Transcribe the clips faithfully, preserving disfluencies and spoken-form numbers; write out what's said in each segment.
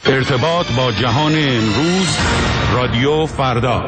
ارتباط با جهان امروز، رادیو فردا.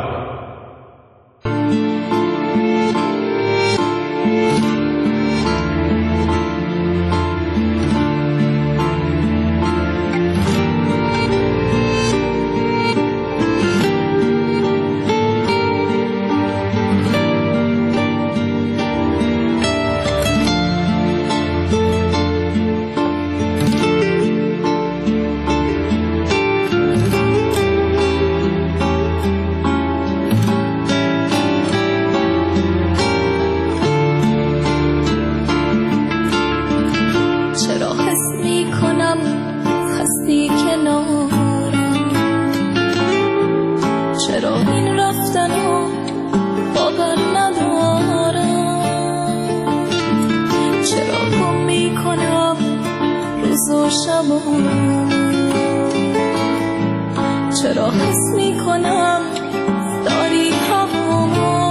چرا حس میکنم داری هوامو،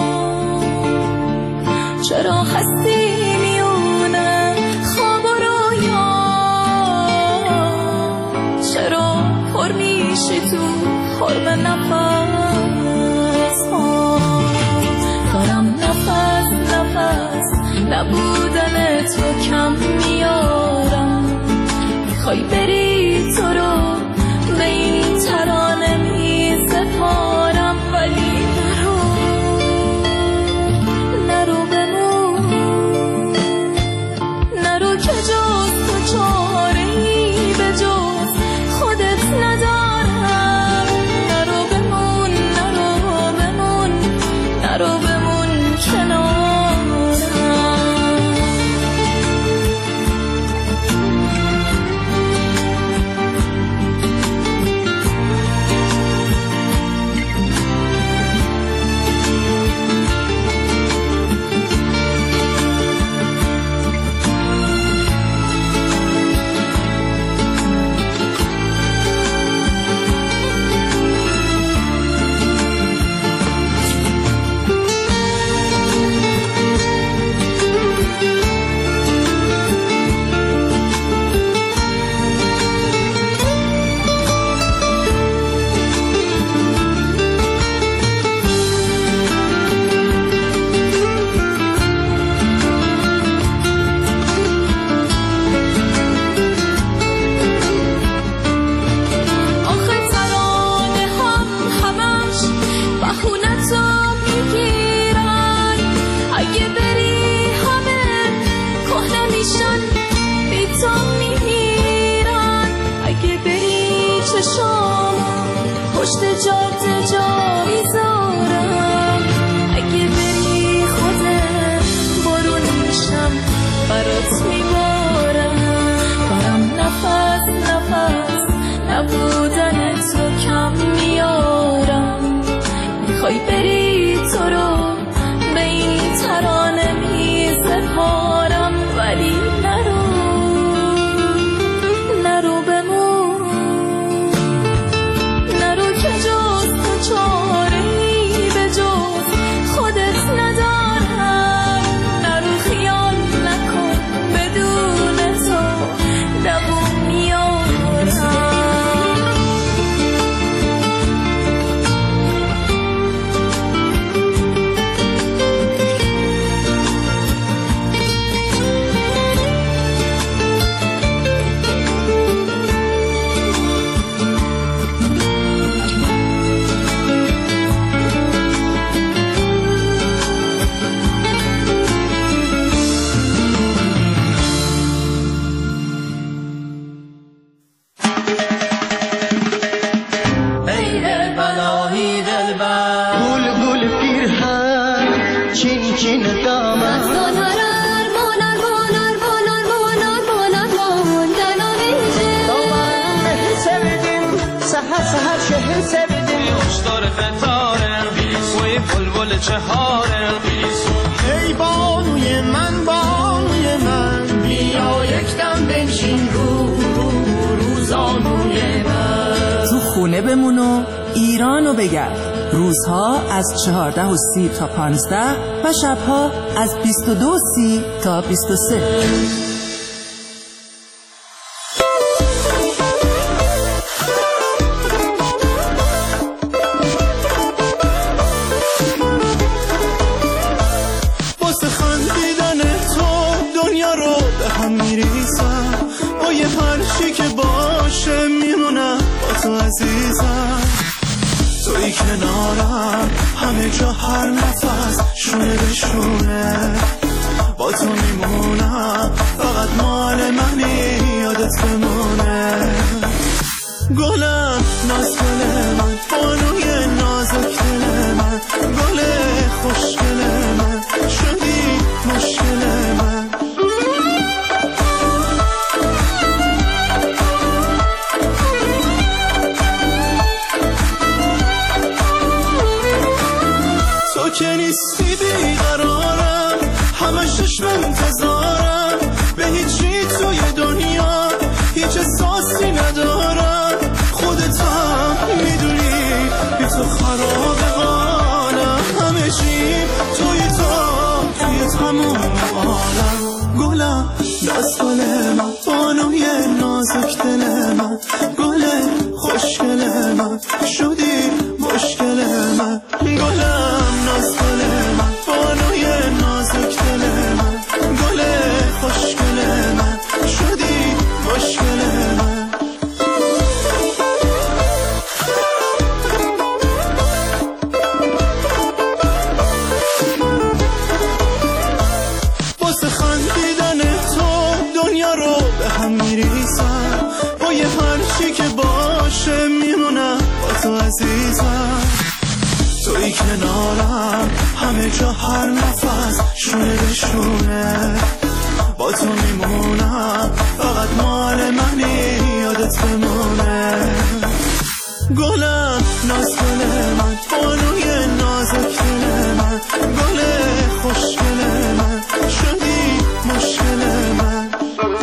چرا هستی میونه خواب و رویا، چرا پر میشی تو خرم نفس ها، دارم نفس نفس نبودن تو کم میارم، میخوای بری تو رو به این ترانه می سپارم، ولی نرو نرو بمون، نرو که جز تو چاره‌ای به جز خودت ندارم، نرو بمون نرو بمون نرو بمون کنارم. پشت جاده جا میذارم، اگه بری خودم بارون میشم برات میبارم، دارم نفس نفس نبودن تو کم میارم، میخوای بری تو رو به این ترانه میسپارم، ولی نرو نرو بمون، نرو که جز تو چاره‌ای به جز خودت ندارم، نرو خیال نکن بدون تو دووم میارم. چهارم ای بانوی من بانوی من، بیا یک دم بنشین رو روزانوی من، تو خونه بمون و ایرانو بگرد. روزها از چهارده و سی تا پانزده و شبها از بیست و دو و سی تا بیست و سه. هرچی که باشه میمونم با تو عزیزم. توی کنارم همه جا هر نفس شونه به شونه، با تو میمونم فقط مال منی یادت بمونه. گلم ناز گل من، بانوی نازک دل من، گل خوشگل من، شدی مشکل من. تو که نیستی بیقرارم، همش چشم انتظارم، به هیچی توی دنیا هیچ احساسی ندارم. خودت هم میدونی بی تو خراب قانم، همه چی توی تو توی تموم عالم. گلم دست گل من، بانوی نازک دل من، گل خوشگل من، شدی مشکل من. گلم ناز گل من، بانوی نازک دل من، گل خوشگل من، شدی مشکل من. واسه خندیدن تو دنیا رو به هم میریزم، با یه هرچی که باشه میمونم با تو عزیزم. توی کنارم همه جا هر نفس شونه به شونه، با تو میمونم فقط مال منی یادت بمونه. گلم ناز گل من، بانوی نازک دل من، گل خوشگل من، شدی مشکل من.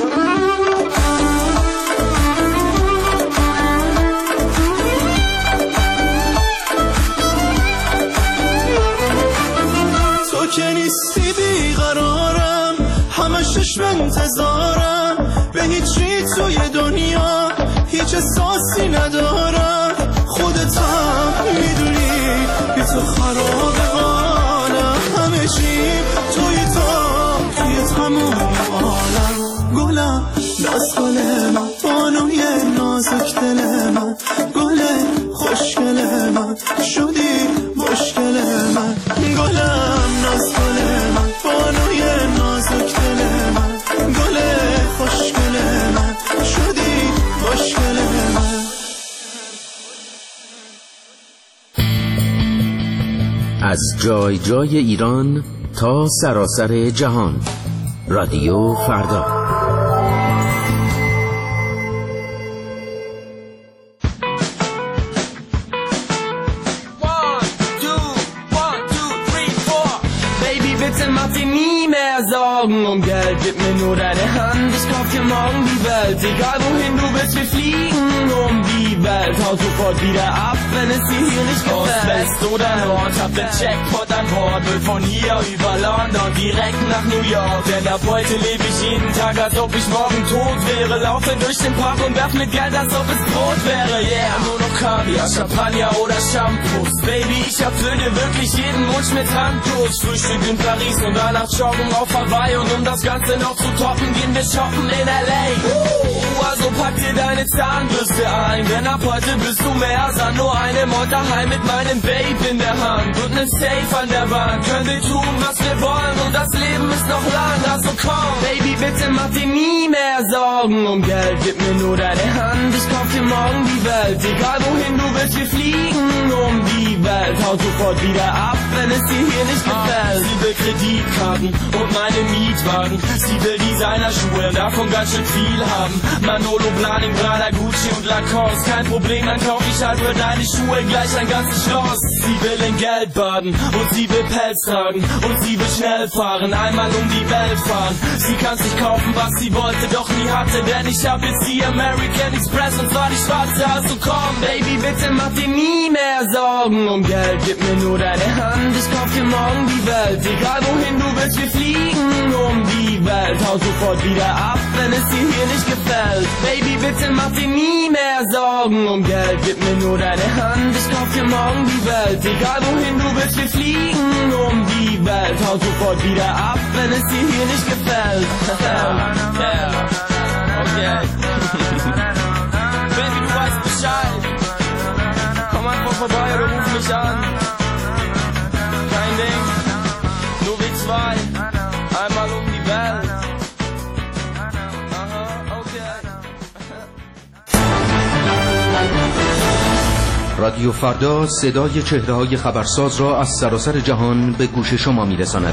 تو که نیستی بیقرارم، همش چشم انتظارم، به هیچی توی دنیا هیچ احساسی ندارم. خودت هم میدونی بی تو خراب قانم، همه چی توی تو توی تموم عالم. گلم دست گل من، بانوی نازک دل من، گل خوشگل من، شدی مشکل من. گلم ناز گل من، بانوی نازک دل من، گل خوشگل من، شدی مشکل من. از جای جای ایران تا سراسر جهان، رادیو فردا. Mach dir nie mehr Sorgen um Geld, gib mir nur deine Hand, ich kauf dir morgen die Welt. Egal wohin du willst, wir fliegen um die Welt. Hau sofort wieder ab, wenn es dir hier nicht gefällt. Ost, West oder Nord, hab den Jackpot an Bord. Will von hier über London direkt nach New York. Denn ab heute lebe ich jeden Tag, als ob ich morgen tot wäre. Laufe durch den Park und werf mit Geld, als ob es Brot wäre. Yeah, nur noch Kaviar, Champagner oder Shampoos. Baby, ich erfülle wirklich jeden Wunsch mit Handkuss. Frühstück in Paris und danach joggen auf Hawaii. Und um das Ganze noch zu toppen, gehen wir shoppen in L A. Uh, also pack dir deine Zahnbürste ein, denn ab heute bist du mehr als nur eine Mod daheim mit meinem Babe in der Hand und nem Safe an der Wand. Können wir tun, was wir wollen und das Leben ist noch lang, also komm. Baby, bitte mach dir nie mehr Sorgen um Geld, gib mir nur deine Hand, ich kauf dir morgen die Welt. Egal wohin du willst, wir fliegen um die Welt. Hau sofort wieder ab, wenn es dir hier nicht gefällt. Sie will Kreditkarten und meine Mietwagen, sie will Designerschuhe, davon ganz schön viel haben. Manolo, Blahnik, Prada, Gucci und Lacoste. Kein Problem, dann kauf ich halt für deine Schuhe gleich ein ganzes Schloss. Sie will in Geld baden und sie will Pelz tragen und sie will schnell fahren, einmal um die Welt fahren. Sie kann sich kaufen, was sie wollte, doch nie hatte, denn ich hab jetzt die American Express und zwar die schwarze. Also komm, Baby, bitte mach dir nie mehr Sorgen um Geld, gib mir nur deine Hand, ich kauf dir morgen die Welt. Egal wohin du willst, wir fliegen um die Welt. Hau sofort wieder ab, wenn es dir hier nicht gefällt. Baby, bitte mach dir nie mehr Sorgen um Geld, gib mir nur deine Hand, ich kauf dir morgen die Welt. Egal wohin du willst, wir fliegen um die Welt. Hau sofort wieder ab, wenn es dir hier nicht gefällt. Yeah. Okay. Baby, du weißt Bescheid. Komm einfach vorbei oder ruf mich an. Kein Ding. Nur wir zwei. Einmal um die Welt. Aha, okay. رادیو فردا صدای چهره‌های خبرساز را از سراسر جهان به گوش شما می‌رساند.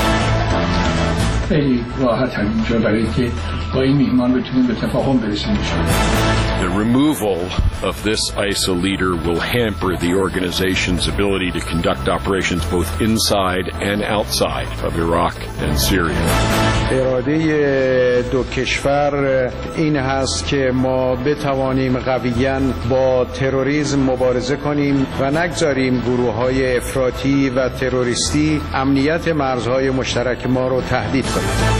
خیلی راحت هم اینجا برای اینکه با این میهمان بتونیم به تفاهم برسیم. The removal of this I S I L leader will hamper the organization's ability to conduct operations both inside and outside of Iraq and Syria. اراده دو کشور این هست که ما بتوانیم قویاً با تروریسم مبارزه کنیم و نگذاریم گروه‌های افراطی و تروریستی امنیت مرزهای مشترک ما رو تهدید کنند.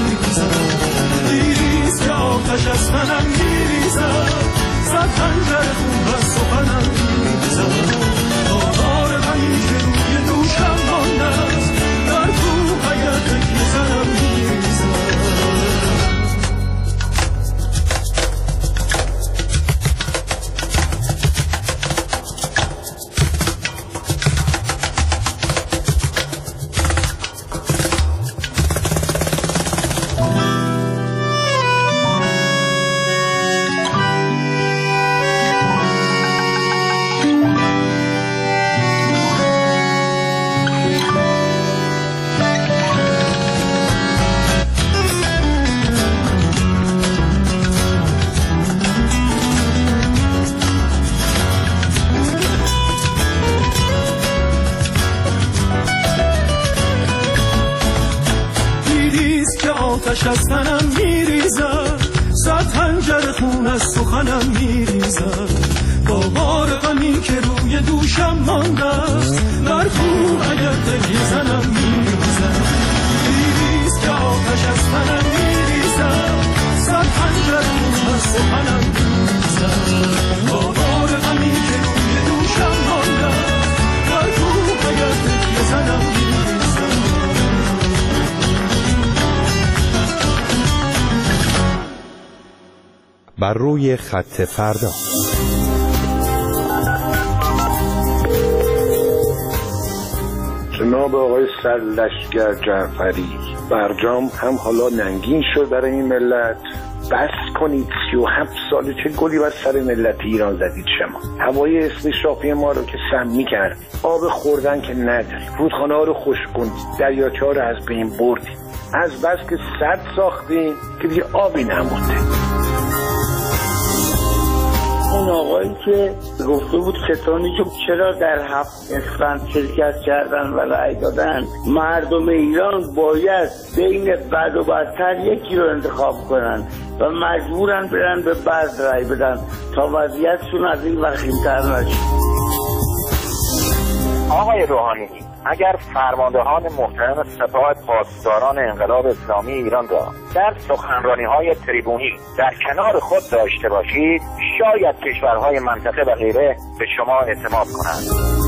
آتش از تنم میریزد، صد خنجر آتش از تنم میریزد، صد خنجر خون از سخنم میریزد. با بار غمی که روی دوشم مانده است، بر کوه اگر تکیه زنم میریزد. میریز که آتش از تنم میریزد، صد خنجر خون از سخنم میریزد. با بار غمی که روی دوشم مانده است، بر کوه اگر تکیه زنم میریزد. بر روی خط فردا. جناب آقای سرلشکر جعفری، برجام هم حالا ننگین شد برای این ملت. بس کنید، سی و هفت ساله چه گلی بر سر ملت ایران زدید شما. هوای استشرافی ما رو که سمی کرد، آب خوردن که نداریم، رودخانه ها رو خشک کندید، دریاچه ها رو از بین بردید. از بس که سد ساختیم که دیگه آبی نمونده. اون آقایی که گفته بود ستانی که چرا در هفت اسفند شرکت کردن و رأی دادن، مردم ایران باید بین بد و بدتر یکی رو انتخاب کنن و مجبورن برن به بد رأی بدن تا وضعیتشون از این وخیم‌تر نشه. آقای روحانی، اگر فرماندهان محترم سپاه پاسداران انقلاب اسلامی ایران را در سخنرانی‌های تریبونی در کنار خود داشته باشید، شاید کشورهای منطقه و غیره به شما اعتماد کنند.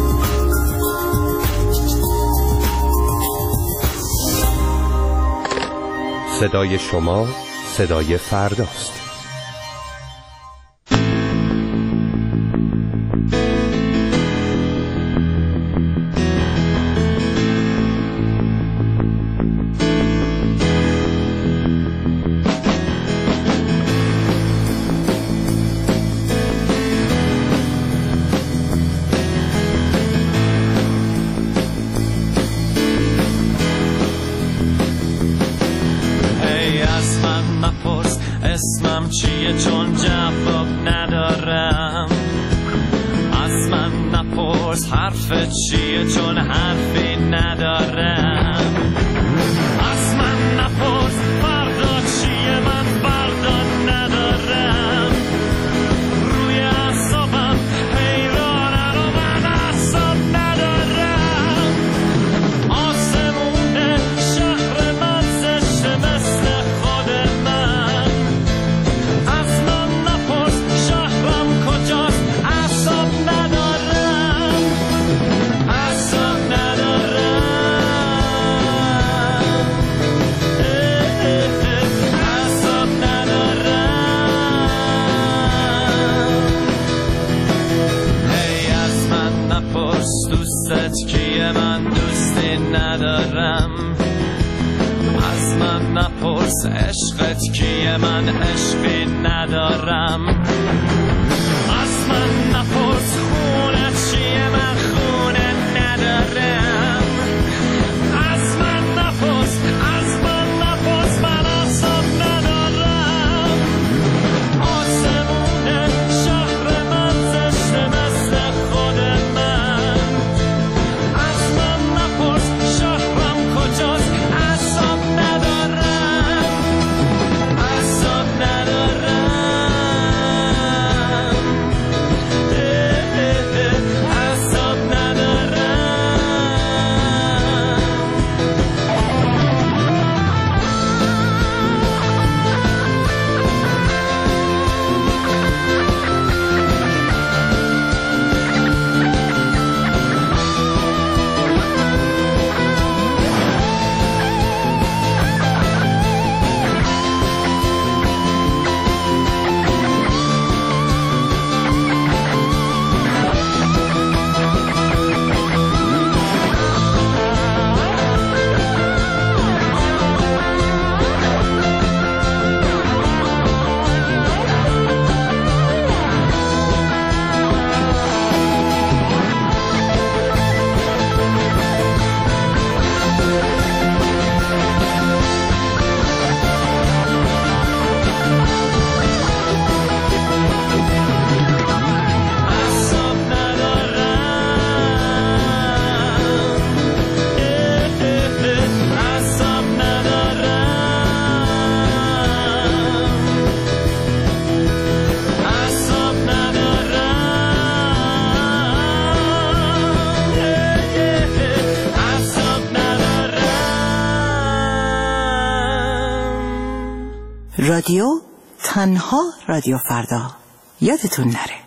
صدای شما صدای فرداست. اسمم چیه چون جواب ندارم، از من نپرس حرف چیه چون حرفی ندارم، از من نپرس فردا چیه من فردا ندارم، روی اعصابم حیرانم و من اعصاب ندارم، آسمون شهر من زشته مثل خود من، از من نپرس شهرم کجاست اعصاب ندارم، اعصاب ندارم، اعصاب ندارم. هی از من نپرس دوستت کیه من دوستی ندارم، از من نپرس عشقت کیه من عشقی ندارم، از من نپرس خونت چیه من خونه ندارم، از من نپرس از من نپرس من اعصاب ندارم، آسمون شهر من زشته مثل خود من، از من نپرس شهرم کجاست اعصاب ندارم، اعصاب ندارم. رادیو تنها رادیو فردا، یادتون نره.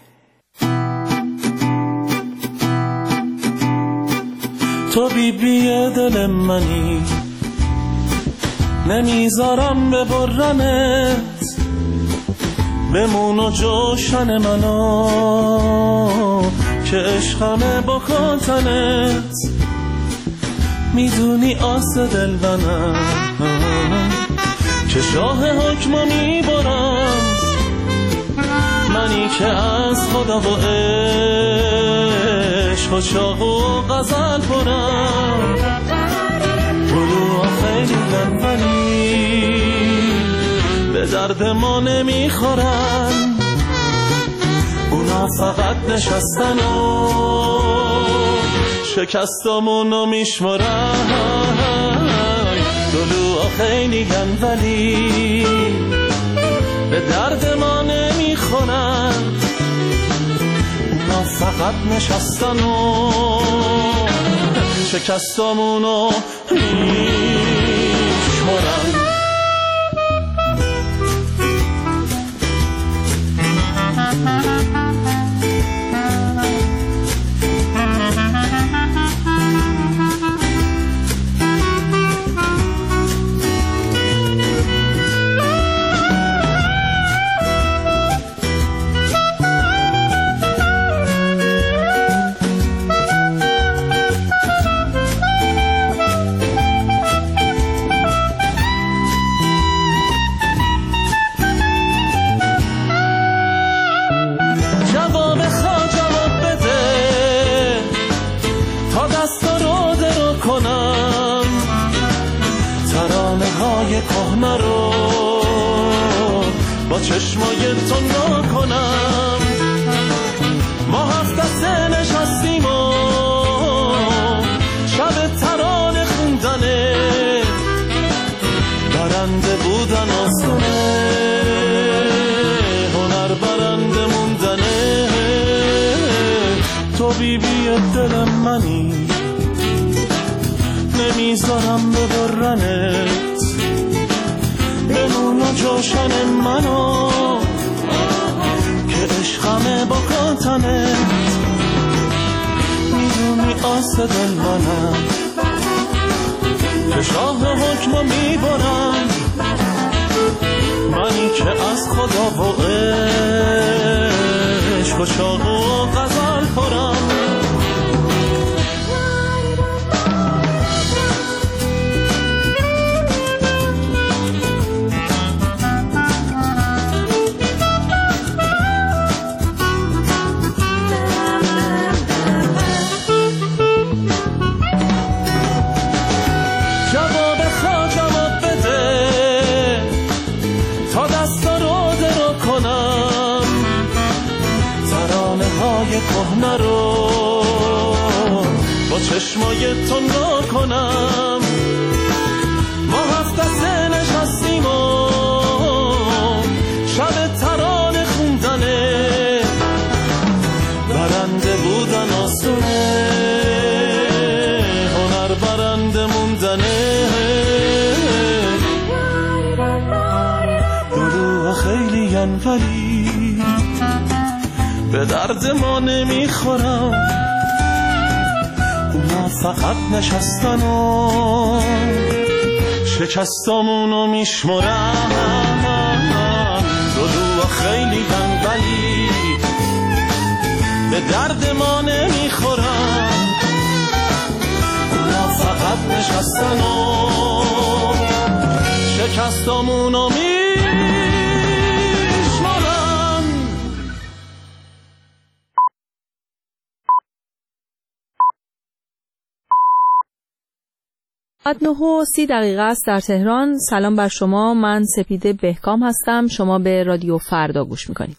تو بی بی دل منی، نمیذارم ببرنت، بمون و جوشن منو که عشقمه با کاتنت. میدونی آس دل منم که شاه حکمو میبرم، منی که از خدا و عشق و شاه و غزل پرم. گلوها خیلی لنبنی به درد ما نمیخورن، اونا فقط نشستن و شکستامونو میشمرن. گلوها خیلی گن ولی به درد ما نمیخورن، اونا فقط نشستن و شکستامونو میشمرن. کهنه رو با چشمای تو نکنم. ما هفت دسته نشستیم و شب ترانه خوندنه، برنده بودن آسونه، هنر برنده موندنه. تو بی بی دل منی، نمیذارم ببرنت، بمون و جوشن منو که عشقمه با کاتنت. میدونی آس دل منم که شاه حکمو میبرم، منی که از خدا و عشق و شاق و غزل پرم. کهنه رو با چشمای تو نکنم. ما هفت دسته نشستیم و شب ترانه خوندنه، برنده بودن آسونه، هنر برنده موندنه. گلوها خیلی ین ولی به درد ما نمیخورم، اونا فقط نشستن و شکستامونو میشمرن. گلوها خیلی گن ولی به درد ما نمیخورن، اونا فقط نشستن و شکستامونو میشمرن. ساعت نه و سی دقیقه است در تهران. سلام بر شما، من سپیده بهکام هستم. شما به رادیو فردا گوش میکنید.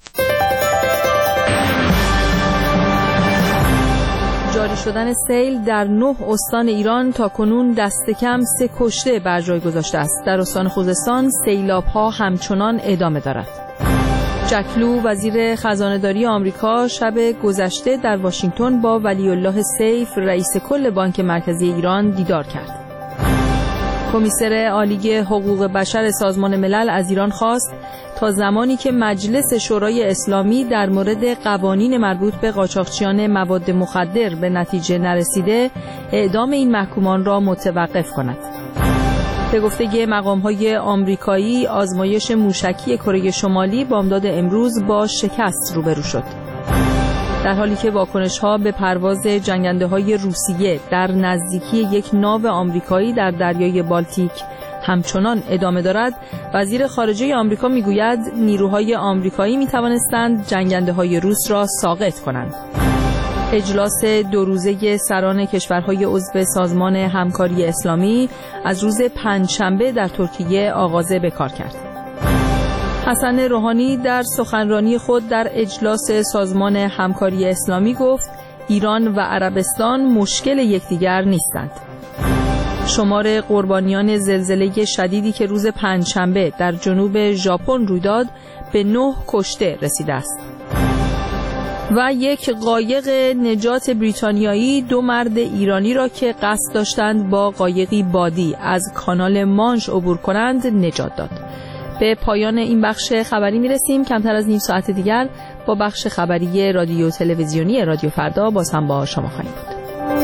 جاری شدن سیل در نه استان ایران تا کنون دست کم سه کشته بر جای گذاشته است. در استان خوزستان سیلاب‌ها همچنان ادامه دارد. جک لو وزیر خزانه‌داری آمریکا شب گذشته در واشنگتن با ولی الله سیف رئیس کل بانک مرکزی ایران دیدار کرد. کمیسر عالی حقوق بشر سازمان ملل از ایران خواست تا زمانی که مجلس شورای اسلامی در مورد قوانین مربوط به قاچاقچیان مواد مخدر به نتیجه نرسیده، اعدام این محکومان را متوقف کند. به گفته مقام‌های آمریکایی، آزمایش موشکی کره شمالی بامداد امروز با شکست روبرو شد. در حالی که واکنش‌ها به پرواز جنگنده‌های روسیه در نزدیکی یک ناو آمریکایی در دریای بالتیک همچنان ادامه دارد، وزیر خارجه آمریکا میگوید نیروهای آمریکایی میتوانستند جنگنده‌های روس را ساقط کنند. اجلاس دو روزه سران کشورهای عضو سازمان همکاری اسلامی از روز پنجشنبه در ترکیه آغاز به کار کرد. حسن روحانی در سخنرانی خود در اجلاس سازمان همکاری اسلامی گفت ایران و عربستان مشکل یکدیگر نیستند. شمار قربانیان زلزله شدیدی که روز پنجشنبه در جنوب ژاپن روی داد به نه کشته رسیده است. و یک قایق نجات بریتانیایی دو مرد ایرانی را که قصد داشتند با قایقی بادی از کانال مانش عبور کنند نجات داد. به پایان این بخش خبری میرسیم. کمتر از نیم ساعت دیگر با بخش خبری رادیو تلویزیونی رادیو فردا باز هم با شما خواهیم بود.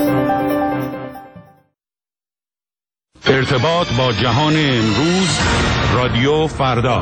ارتباط با جهان امروز، رادیو فردا.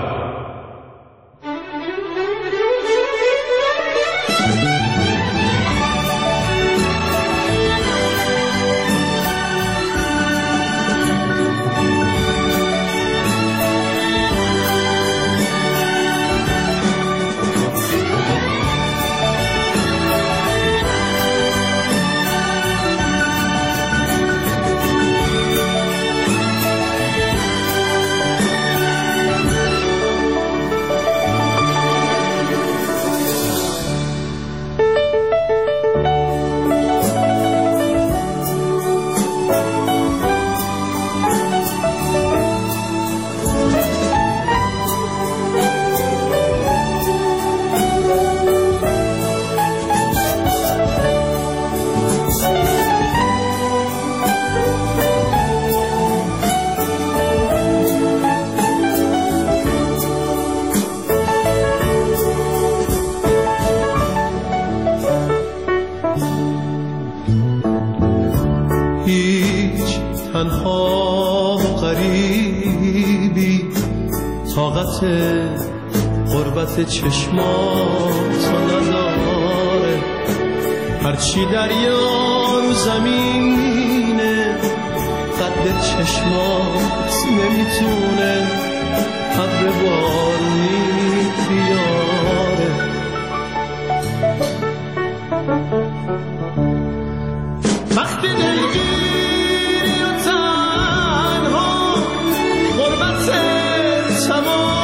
غربت چشمات نداره، هرچی دریا رو زمینه قد چشمات نمیتونه ابر بارونی بیاره. وقتی دلگیری و تنها غربت تمام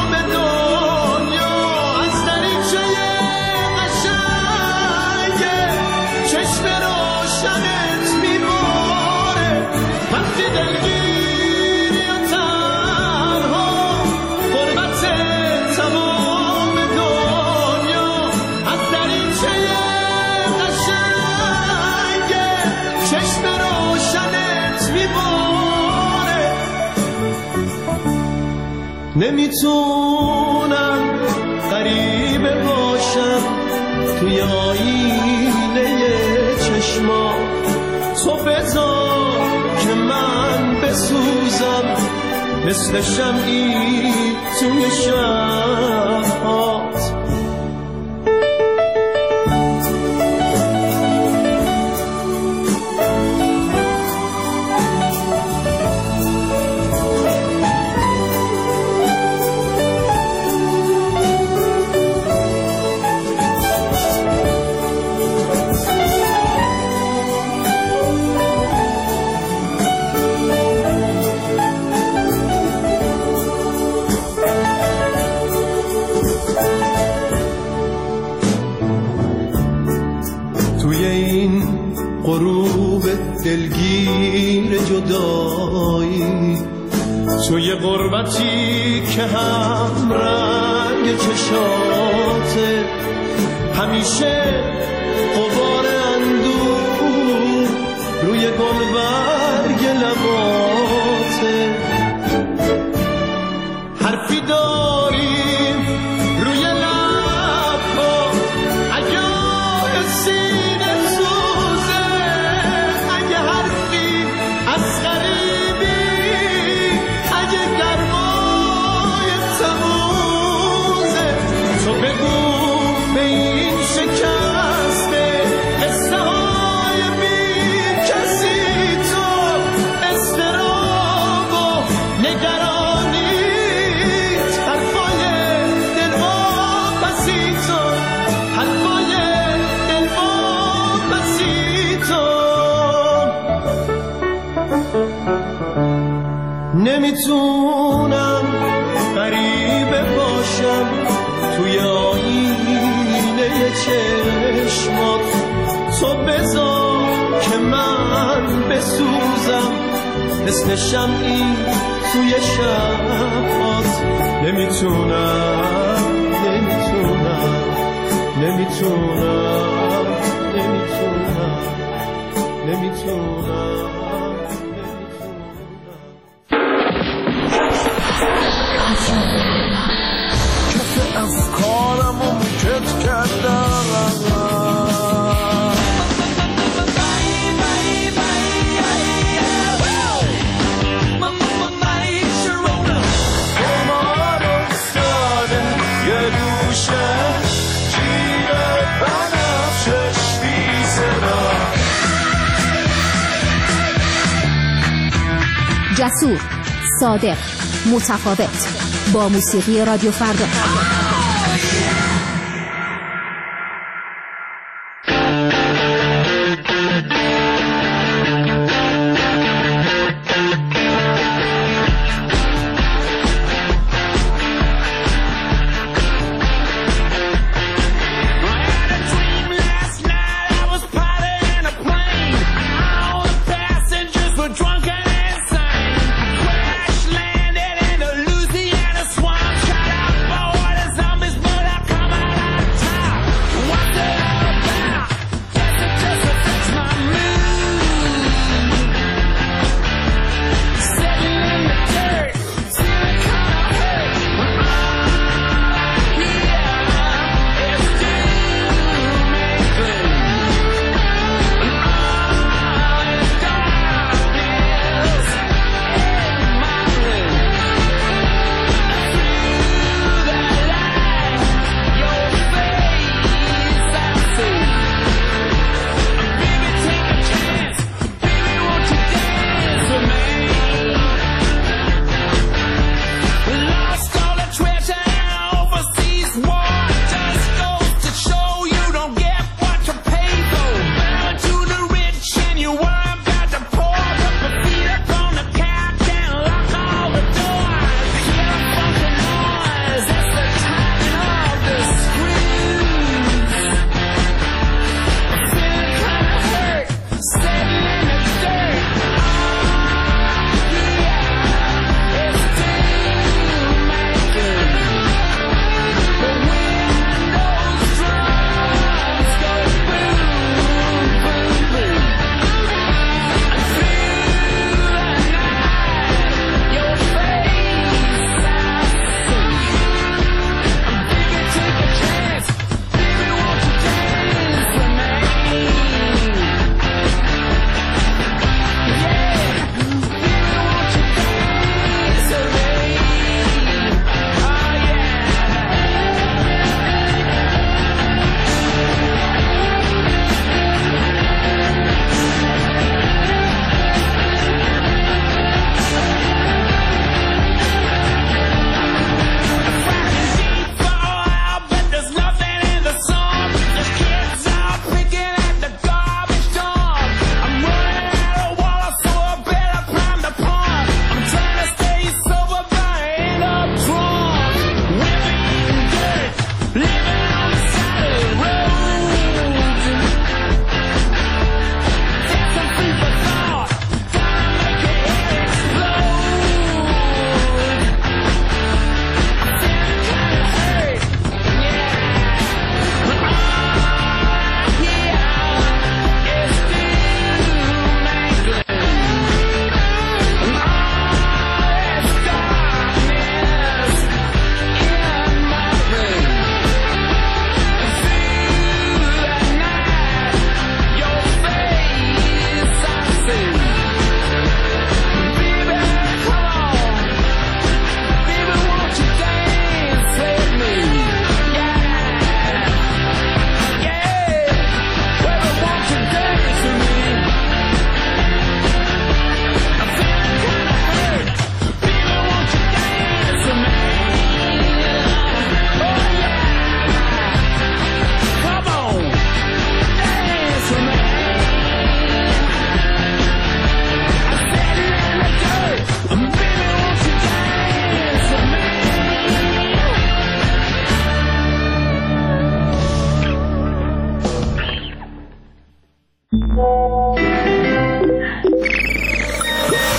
نمیتونم غریبه باشم توی آینه چشما، تو بذار که من بسوزم مثل شمعی توی شبات. دلگیر جدایی توی غربتی که هم رنگ چشاته، همیشه غبار اندوه روی گلبرگ لباته. واسه حرفی داریم روی لب ها اگه سینه سوزه اگه حرفی از غریبی اگه گرمای تموزه تو بگو به این شکسته قصه های بی کسی تو استراب و نگرانی حرفای دلواپسی تو حرفای دلواپسی تو نمیتونم غریبه باشم توی آینه چشمات تو بذار که من بسوزم مثل شمعی توی شبات نمیتونم نمیتونم نمیتونم نمیتونم نمیتونم کف افکارم و موکت کردم جسور، صادق، متفاوت با موسیقی رادیو فردا. Louisiana swamp, cut out borders.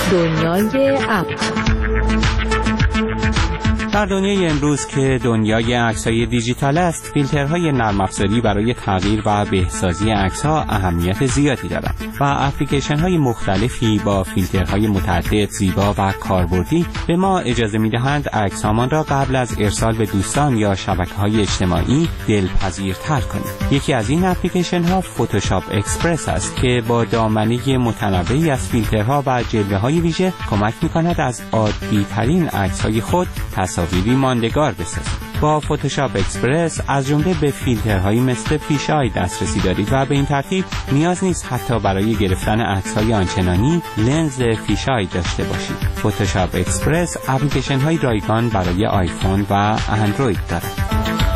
دنیای اپ. در دنیای امروز که دنیای عکس‌های دیجیتال است، فیلترهای نرم افزاری برای تغییر و بهسازی عکس‌ها اهمیت زیادی دارند و اپلیکیشن‌های مختلفی با فیلترهای متعدد، زیبا و کاربردی به ما اجازه می‌دهند عکس‌هامان را قبل از ارسال به دوستان یا شبکه‌های اجتماعی دلپذیرتر کنیم. یکی از این اپلیکیشن‌ها فتوشاپ اکسپرس است که با دامنه متنوعی از فیلترها و جلوه‌های ویژه کمک می‌کند از عادی‌ترین عکس‌های خود تصاویری ماندگار بسازید. با فتوشاپ اکسپرس از جمله به فیلترهایی مثل فیشای دسترسی دارید و به این ترتیب نیاز نیست حتی برای گرفتن عکس‌های آنچنانی لنز فیشای داشته باشید. فتوشاپ اکسپرس اپلیکیشن‌های رایگان برای آیفون و اندروید دارد.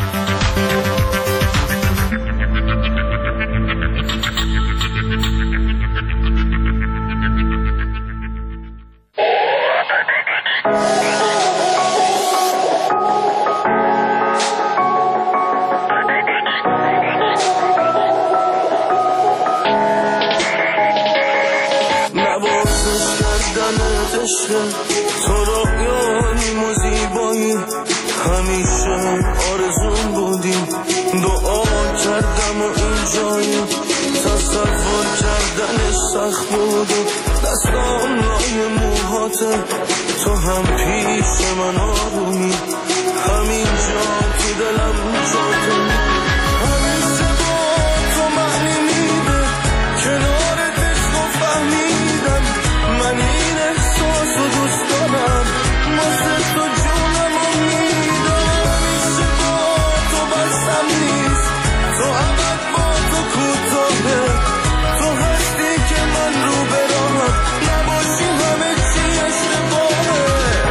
تو رویانیم و زیبایی همیشه آرزون بودیم، دعا کردم و اینجایی تصور کردن سخت بود، دستان لای موهاته تو هم پیش من آرومی، همینجا تو دلم جاته، همیشه با تو معنی میده کنارت عشق و فهمیدم من این احساس و دوست دارم، واسه تو جونم و میدم، همیشه با تو بسم نیست، تو ابد با تو کوتاهه، تو هستی که من رو به راهم، نباشی همه چی اشتباهه.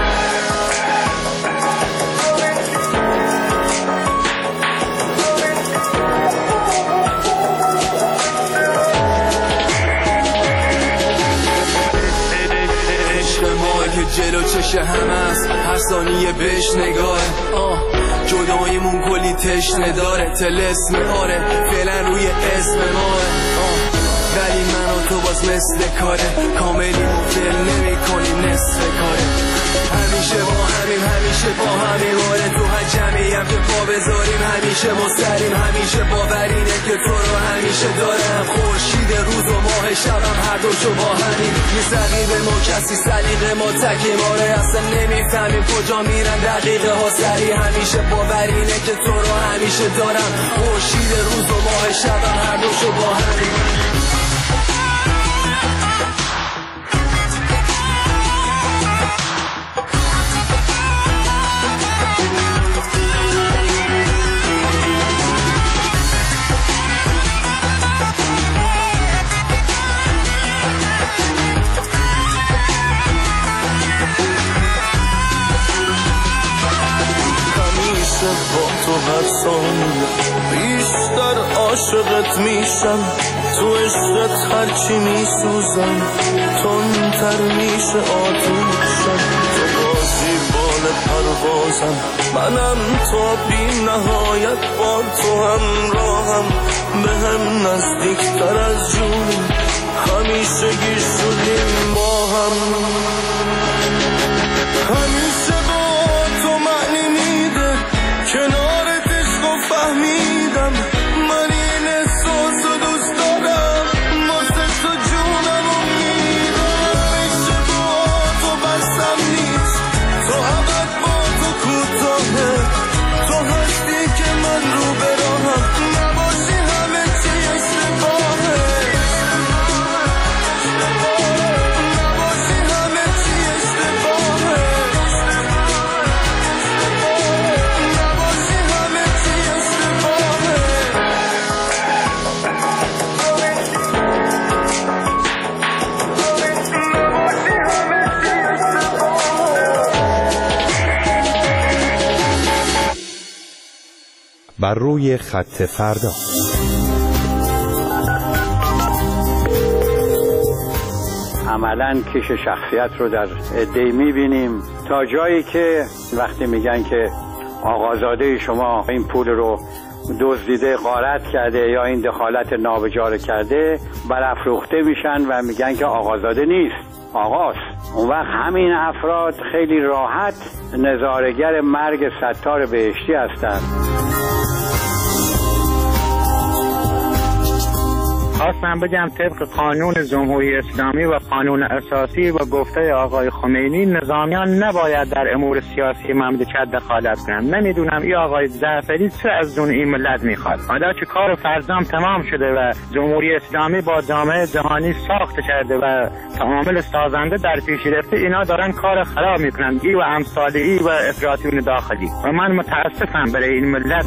جلو چش هم است هر ثانیه بهش نگاه، آه جداییمون کلی تشنه داره، طلسم آره فعلا روی اسم ماه، آه ولی من و تو باز مثل کاره کاملی مفل نمی کنیم نصف کاره، همیشه با همیم همیشه با همیم آره تو هر جمعی هم که پا بذاریم همیشه مستریم، همیشه باورینه که تو رو همیشه دارم، خورشید روز و ماه شبم هر دوشو با همیم، نیست رقیب ما کسی سلیقه ما تکیم آره اصلا نمیفهمیم کجا میرن دقیقه ها سری، همیشه باورینه که تو رو همیشه دارم، خورشید روز و ماه شبم هر دوشو با همیم. با تو هر ثانیه بیشتر عاشقت میشم، تو عشقت هرچی میسوزم تندتر میشه آتوشم، تو بازی بال پروازم منم تا بی نهایت با تو همراهم، به هم نزدیکتر از جون همیشه گیر شدیم با هم، همیشه با تو معنی میده کنارت عشق و فهمیدم من این احساس و دوست دارم، واسه تو جونم و میدم، همیشه با تو بسم نیست، تو ابد با تو کوتاهه، تو هستی که من رو به راهم، نباشی همه چی اشتباهه، نباشی همه چی اشتباهه. بر روی خط فردا. عملاً کش شخصیت رو در عده‌ای می‌بینیم تا جایی که وقتی میگن که آقازاده شما این پول رو دزدیده غارت کرده یا این دخالت نابجا کرده برافروخته میشن و میگن که آقازاده نیست. آقاست. اون وقت همین افراد خیلی راحت نظاره‌گر مرگ ستار بهشتی هستند. خواستم بگم طبق قانون جمهوری اسلامی و قانون اساسی و گفته آقای خمینی نظامیان نباید در امور سیاسی مملکت دخالت کنند. نمیدونم این آقای جعفری چه از دون این ملت میخواد. حالا که کار فرزام تمام شده و جمهوری اسلامی با جامعه جهانی ساخت کرده و تعامل سازنده در پیش گرفته، اینا دارن کار خراب میکنن، ای و امثال ای و افراطیون داخلی، و من متاسفم برای این ملت.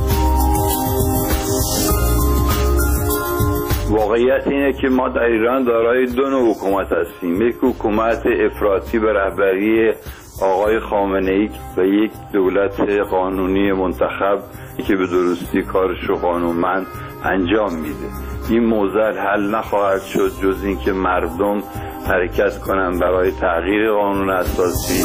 واقعیت اینه که ما در ایران دارای دو نوع حکومت هستیم، یک حکومت افراطی به رهبری آقای خامنه‌ای و یک دولت قانونی منتخب که به درستی کارش رو قانونمند انجام میده. این موضوع حل نخواهد شد جز اینکه مردم حرکت کنن برای تغییر قانون اساسی.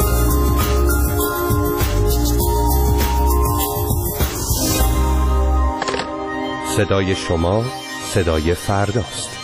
صدای شما صدای فرداست.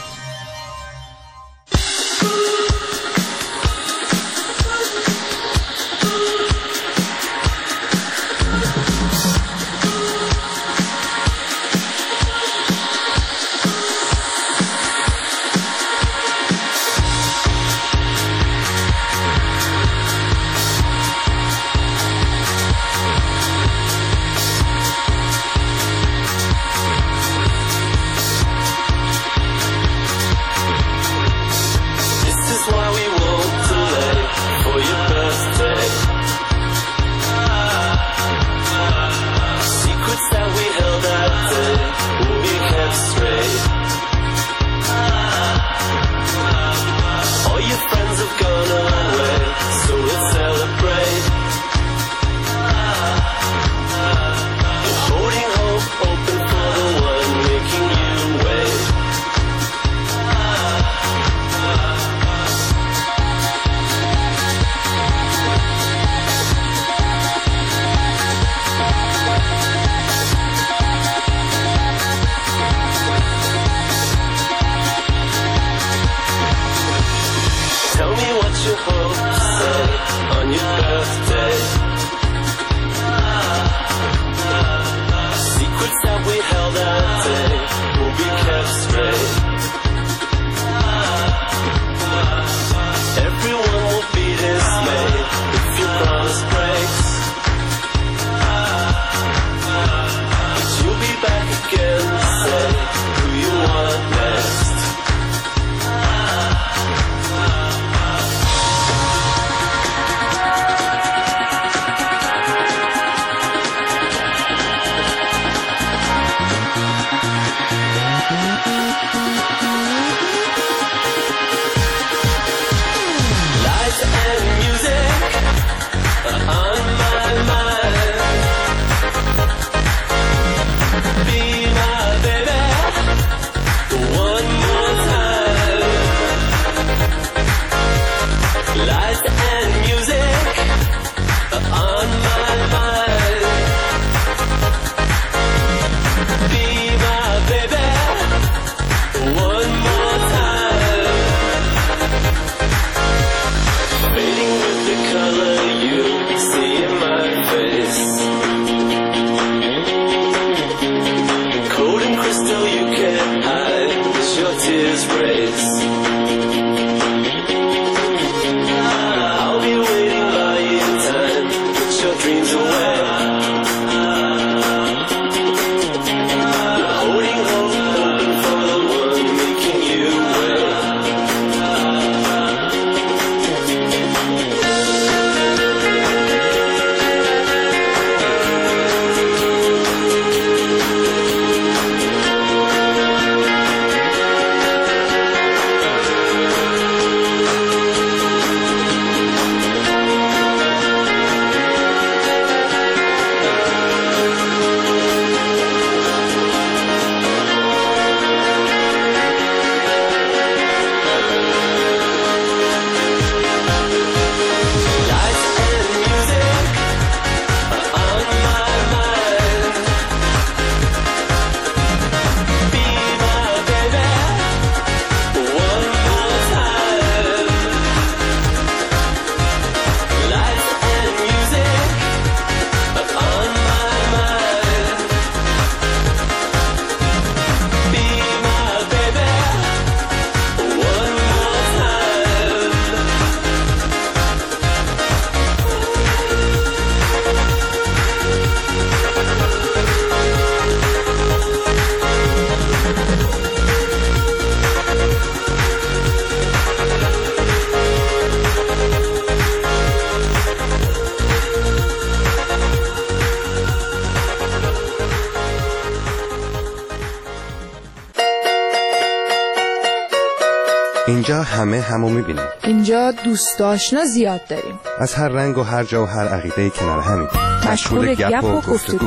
اینجا همه همو میبینیم. اینجا دوست آشنا زیاد داریم. از هر رنگ و هر جا و هر عقیده کنار همین. مشغول گپ و گفتگو.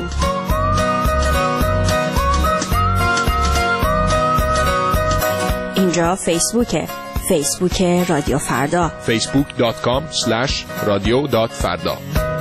اینجا فیسبوکه. فیسبوک رادیو فردا. فیسبوک دات کام اسلش رادیو دات فردا.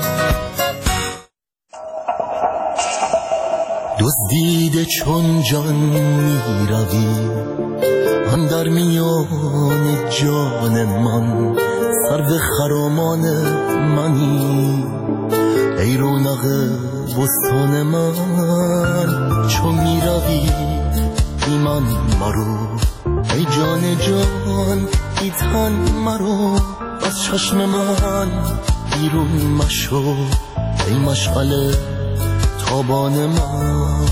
دزدیده چون جان می روی اندر میان جان من، سرو خرامان منی ای رونق بستان من. چون می روی بی من مرو ای جان جان بی تن مرو، از چشم من بیرون مشو ای مشعل تابان من.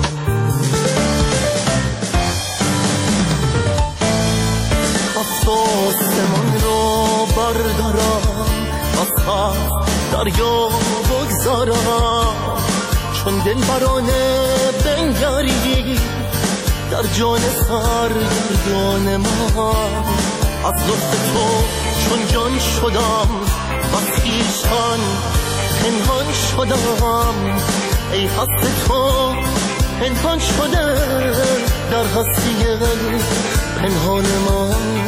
آسمان را بردارم از خط دریا بگذارم، چون دل برانه بنگری در جان سرگردان من. از لطف تو چون جان شدم از خویشتن پنهان شدم، ای هست تو پنهان شده در هستی پنهان من.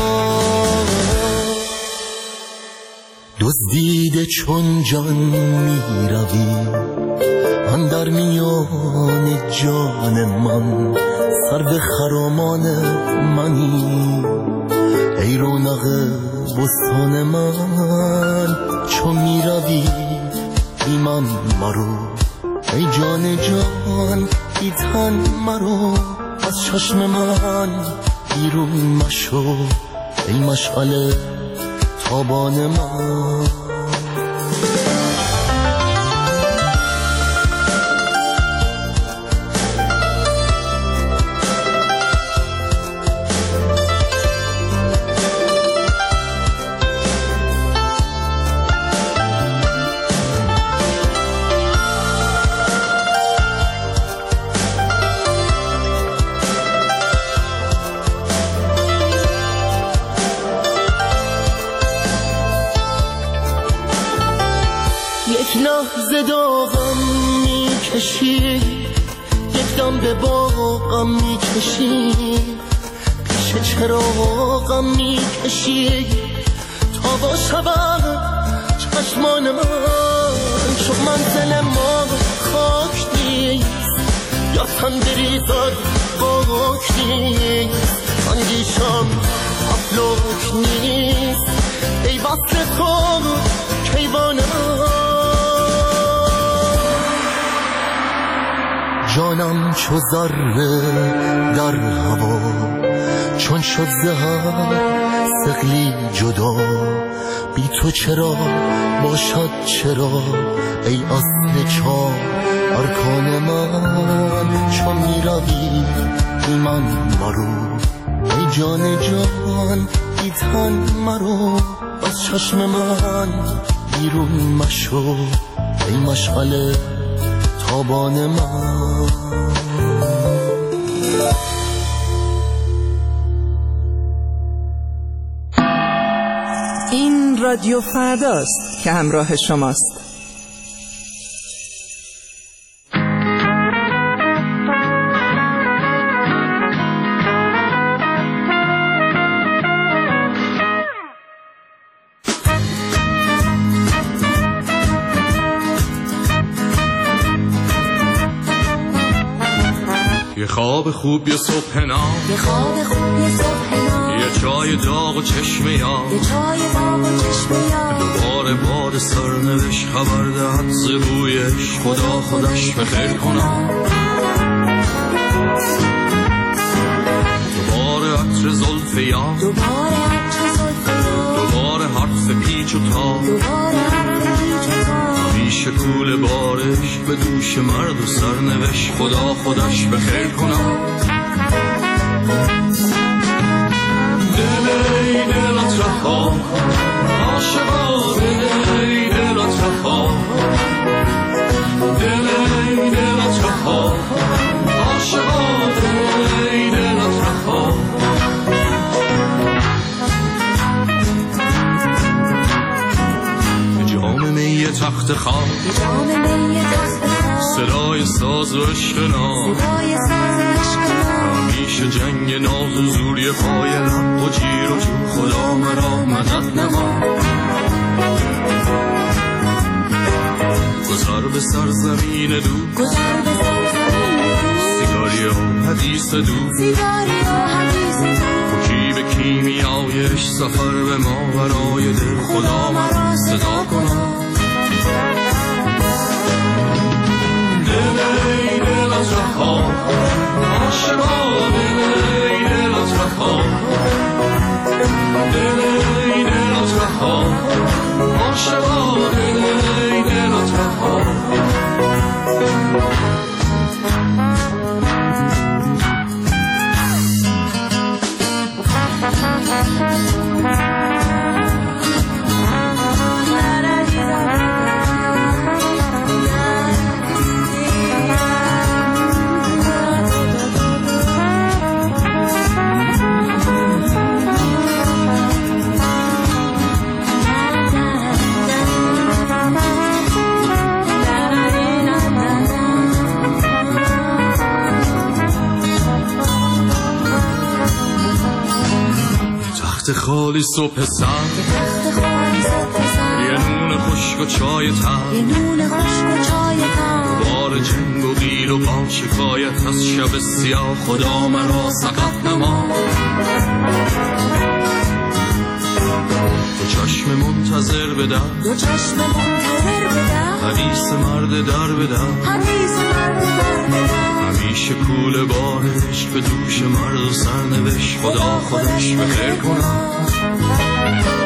دزدیده چون جان می روی اندر میان جان من، سرو خرامان منی ای رونق بستان من. چون می روی بی من مرو ای جان جان بی تن مرو، از چشم من بیرون مشو ای مشعل تابان من. لحظه داغم میکشی، یک دم به باغم میکشی، پیش چراغم میکشی تا با شبه چشمان من. چون منزل ما خاک نیست یا تن بریزد خاک نیست، اندیشم افلاک نیست ای وصل تو کیوان من. جانم چو ذره در هوا چون شد زهر ثقلی جدا، بی تو چرا باشد چرا ای اصل چار ارکان من. چون می روی بی من مرو ای جان جان بی تن مرو، از چشم من بیرون مشو ای مشعل تابان من. این رادیو فرداست که همراه شماست. یه خواب خوب یه صبح نام، یه خواب خوب یه صبح نام، یه چای داغ و چشم یاد، یه چای داغ و چشم یاد، دوباره باد سرنوشت خبر دهد ز بویش، خدا خودش بخیر کنم. دوباره عطر زلف یاد، دوباره عطر زلف یاد، دوباره حرف پیچ و تاب، دوباره حرف پیچ و تاب، پیش کول بارش به دوش مرد و سرنوشت، خدا خودش بخیر کنم. دل ای دلت رها کن عاشقا، دل ای دلت رها کن، دل ای دلت رها کن عاشقا، دل ای دلت رها کن. تخت خواب صدای ساز و عشق نام همیشه جنگ ناز و زوری پای لب و جیر و جو خدا مرا مدد نما گذار به سرزمین دو سیگاری و حدیث دو خوکی به کیمیایش سفر به ما برای دل خدا مرا صدا کنم دل ای دل از رها عاشقا دل ای دل از رها دل ای دل از رها عاشقا دل ای دل از رها خالی صبح سر یه نون خشک و چای تر بار جنگ و قیل و با شکایت از شب سیاه خدا مرا سقف نما دو چشم منتظر به در دو چشم منتظر به در حدیث مرد در به در حدیث مرد در به در همیشه کوله بارش به دوش مرد و سرنوشت خدا خودش به خیر کنم